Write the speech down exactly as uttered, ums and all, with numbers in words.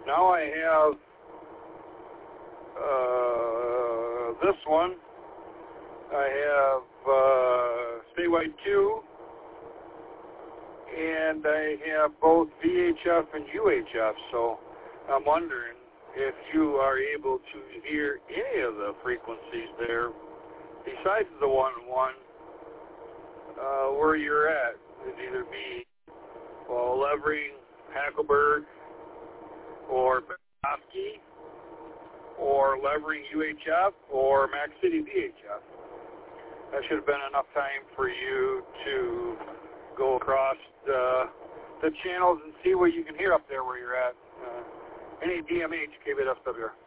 Now I have uh, this one. I have uh, statewide two, and I have both V H F and U H F. So I'm wondering if you are able to hear any of the frequencies there besides the one one, uh, where you're at. It'd either be well, Levering, Hackleburg, or Benoski, or Levering U H F, or Mac City V H F. That should have been enough time for you to go across the, the channels and see what you can hear up there where you're at. Uh, any D M H, K B S W R.